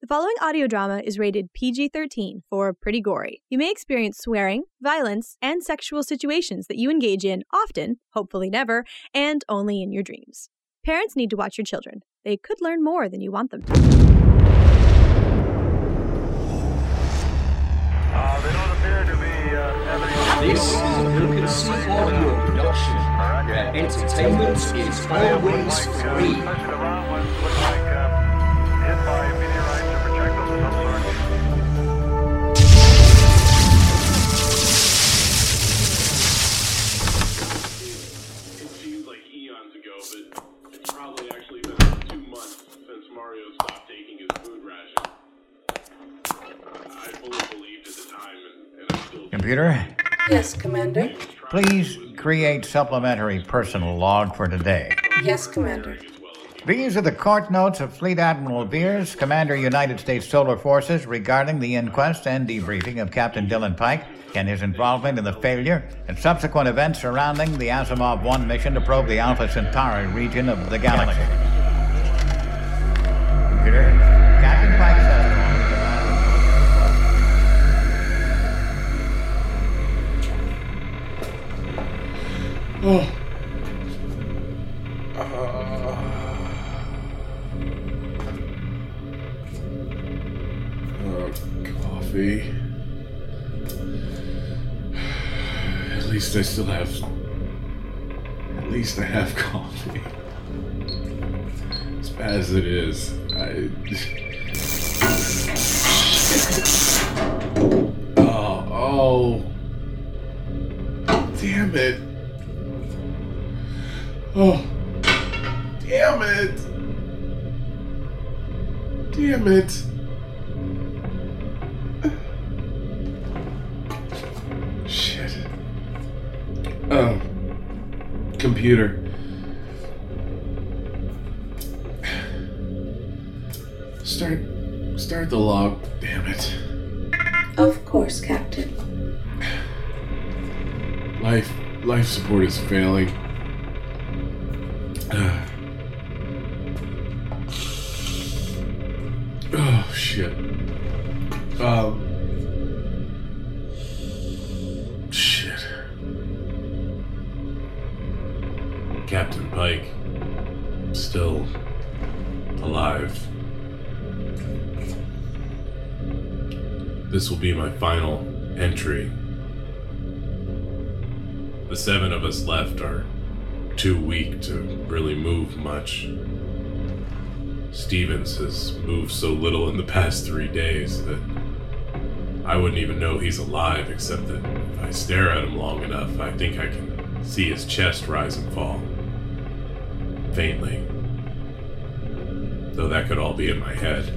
The following audio drama is rated PG-13 for pretty gory. You may experience swearing, violence, and sexual situations that you engage in often, hopefully never, and only in your dreams. Parents need to watch your children. They could learn more than you want them to. They don't appear to be having... This is a Wilkinson audio production, where entertainment is always free. Hit by meteorites or projectiles of some sort. It seems like eons ago, but it's probably actually been about 2 months since Mario stopped taking his food ration. I fully believed at the time, and I still... Computer, Yes, Commander. please create supplementary personal log for today. Yes, Commander. These are the court notes of Fleet Admiral Beers, Commander United States Solar Forces, regarding the inquest and debriefing of Captain Dylan Pike and his involvement in the failure and subsequent events surrounding the Asimov 1 mission to probe the Alpha Centauri region of the galaxy. Computer, Captain Pike says... Coffee. At least I still have... At least I have coffee. As bad as it is, Oh. Damn it. Oh. Damn it. Damn it. Shit. Computer. Start the log. Damn it. Of course, Captain. Life support is failing. Oh shit. Shit. Captain Pike, still alive. This will be my final entry. The 7 of us left are too weak to really move much. Stevens has moved so little in the past 3 days that I wouldn't even know he's alive, except that if I stare at him long enough, I think I can see his chest rise and fall. Faintly. Though that could all be in my head.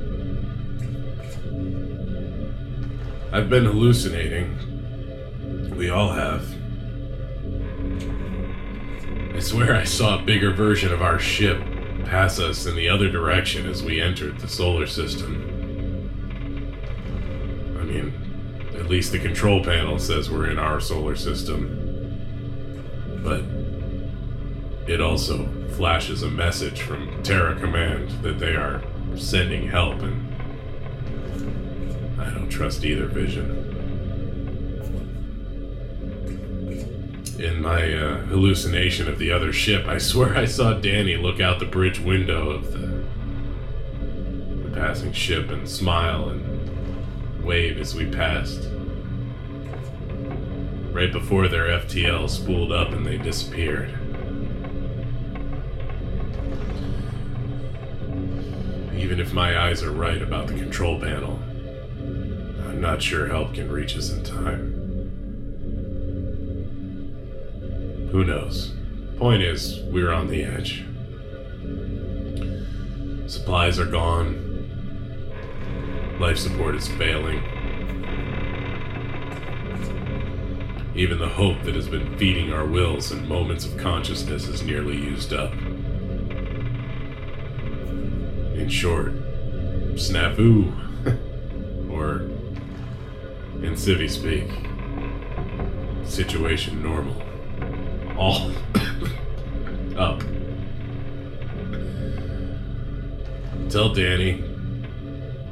I've been hallucinating. We all have. I swear I saw a bigger version of our ship pass us in the other direction as we entered the solar system. I mean, at least the control panel says we're in our solar system. But it also flashes a message from Terra Command that they are sending help, and I don't trust either vision. In my hallucination of the other ship, I swear I saw Danny look out the bridge window of the passing ship and smile and wave as we passed. Right before their FTL spooled up and they disappeared. Even if my eyes are right about the control panel, I'm not sure help can reach us in time. Who knows? Point is, we're on the edge. Supplies are gone. Life support is failing. Even the hope that has been feeding our wills in moments of consciousness is nearly used up. In short, snafu. Or, in civvy speak, situation normal. All up. Tell Danny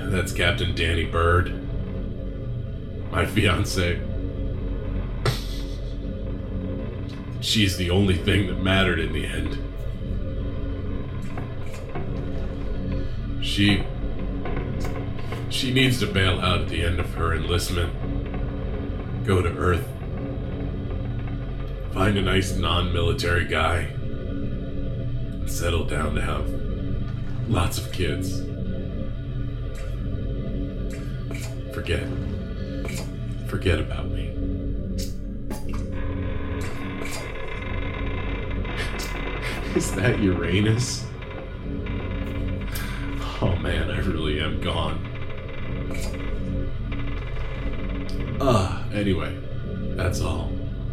That's Captain Danny Bird, my fiancée. She's the only thing that mattered in the end. She needs to bail out at the end of her enlistment. Go to Earth. Find a nice non-military guy. And settle down to have lots of kids. Forget about me. Is that Uranus? Oh man, I really am gone. Anyway, that's all.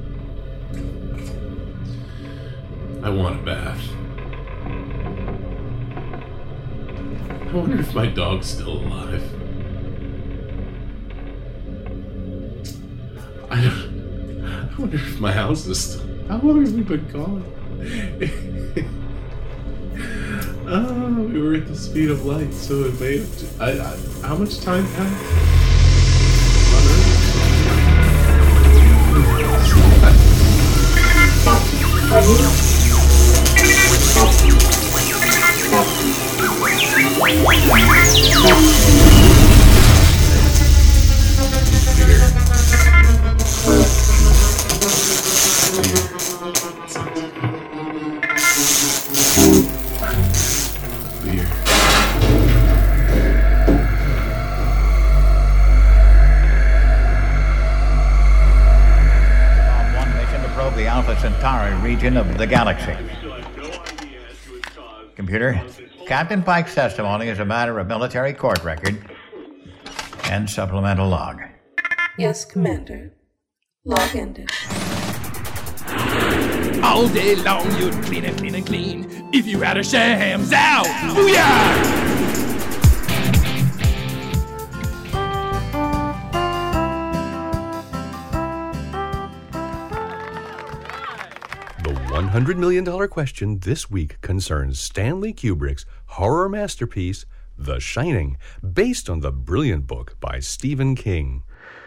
I want a bath. I wonder if my dog's still alive. I wonder if my house is still... How long have we been gone? We were at the speed of light, so it may have... how much time passed? The Alpha Centauri region of the galaxy. Computer, Captain Pike's testimony is a matter of military court record and supplemental log. Yes, Commander. Log ended. All day long you'd clean and clean and clean if you had a shams out. Booyah! $100 million question this week concerns Stanley Kubrick's horror masterpiece, The Shining, based on the brilliant book by Stephen King.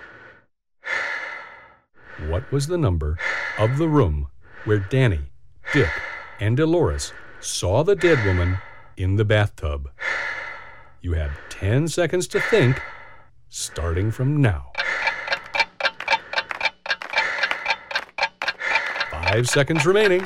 What was the number of the room where Danny, Dick, and Dolores saw the dead woman in the bathtub? You have 10 seconds to think, starting from now. 5 seconds remaining.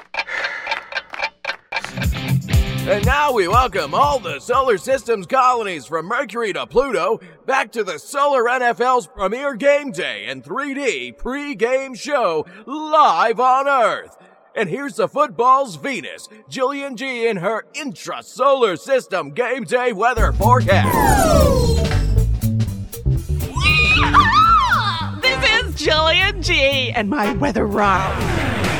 And now we welcome all the solar system's colonies from Mercury to Pluto back to the Solar NFL's premier game day and 3D pre-game show live on Earth. And here's the football's Venus, Jillian G in her intra-solar system game day weather forecast. This is Jillian G and my weather round.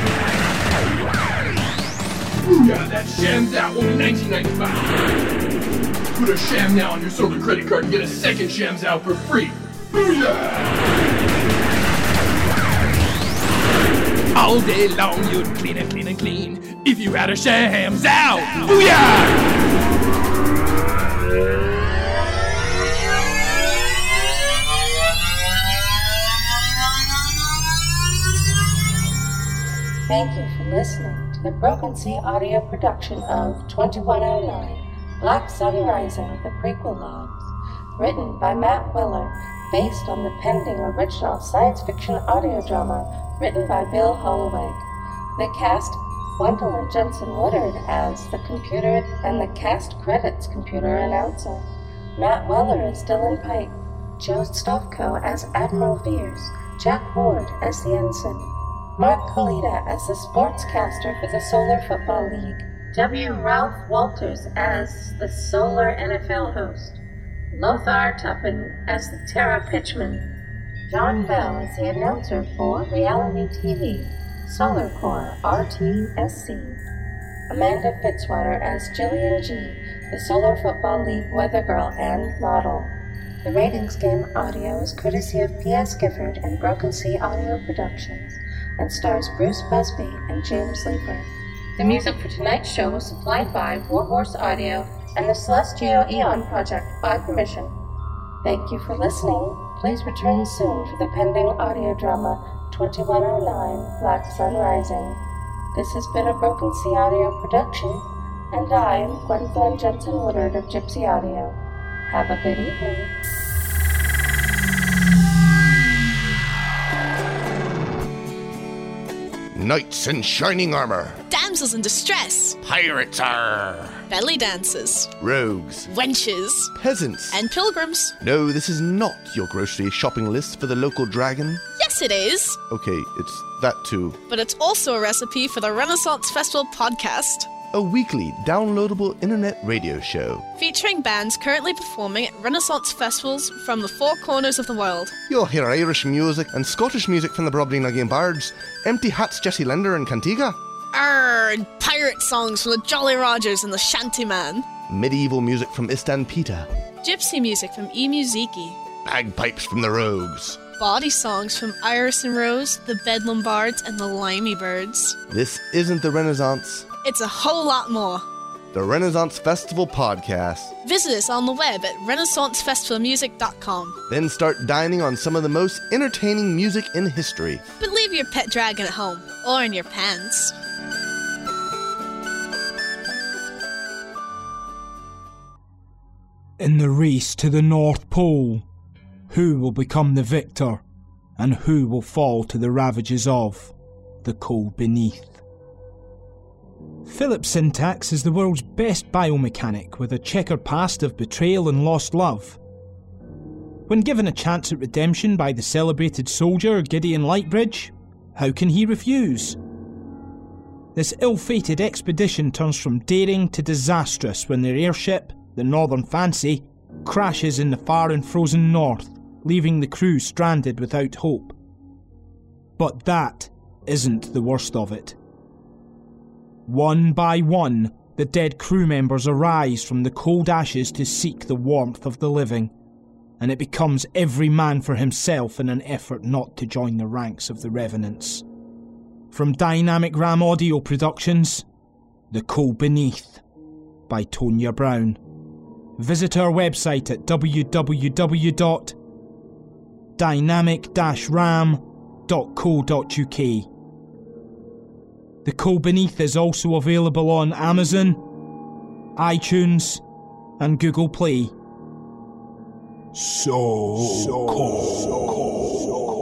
Booyah, that shams out will be $19.95. Put a sham now on your solar credit card and get a second shams out for free. Booyah! All day long you'd clean and clean and clean if you had a shams out. Booyah! Thank you for listening to the Broken Sea audio production of 2109, Black Sun Rising, the prequel logs, written by Matt Willer, based on the pending original science fiction audio drama written by Bill Holloway. The cast, Gwendolyn Jensen Woodard as the computer and the cast credits computer announcer. Matt Weller as Dylan Pike, Joe Stofko as Admiral Veers, Jack Ward as the ensign, Mark Kalita as the sportscaster for the Solar Football League, W. Ralph Walters as the Solar NFL host, Lothar Tuppen as the Tara Pitchman, John Bell as the announcer for reality TV, Solar Core RTSC, Amanda Fitzwater as Jillian G, the Solar Football League weather girl and model. The Ratings Game audio is courtesy of P.S. Gifford and Broken Sea Audio Productions, and stars Bruce Busby and James Leeper. The music for tonight's show was supplied by Warhorse Audio and the Celestial Eon Project by permission. Thank you for listening. Please return soon for the pending audio drama 2109 Black Sun Rising. This has been a Broken Sea Audio production, and I am Gwendolyn Jensen Woodard of Gypsy Audio. Have a good evening. Knights in shining armor. Damsels in distress. Pirates are. Belly dancers. Rogues. Wenches. Peasants. And pilgrims. No, this is not your grocery shopping list for the local dragon. Yes, it is. Okay, it's that too. But it's also a recipe for the Renaissance Festival podcast. A weekly, downloadable internet radio show. Featuring bands currently performing at Renaissance festivals from the four corners of the world. You'll hear Irish music and Scottish music from the Brobdingnagian Bards, Empty Hats Jesse Linder and Cantiga. And pirate songs from the Jolly Rogers and the Shantyman. Medieval music from Istanpita. Gypsy music from E Musiki. Bagpipes from the Rogues. Body songs from Iris and Rose, the Bedlam Bards, and the Limey Birds. This isn't the Renaissance. It's a whole lot more. The Renaissance Festival Podcast. Visit us on the web at renaissancefestivalmusic.com. Then start dining on some of the most entertaining music in history. But leave your pet dragon at home, or in your pants. In the race to the North Pole, who will become the victor, and who will fall to the ravages of the cold beneath? Philip Syntax is the world's best biomechanic with a checkered past of betrayal and lost love. When given a chance at redemption by the celebrated soldier Gideon Lightbridge, how can he refuse? This ill-fated expedition turns from daring to disastrous when their airship, the Northern Fancy, crashes in the far and frozen north, leaving the crew stranded without hope. But that isn't the worst of it. One by one, the dead crew members arise from the cold ashes to seek the warmth of the living, and it becomes every man for himself in an effort not to join the ranks of the Revenants. From Dynamic Ram Audio Productions, The Cold Beneath by Tonya Brown. Visit our website at www.dynamic-ram.co.uk. The Cold Beneath is also available on Amazon, iTunes, and Google Play. So cold.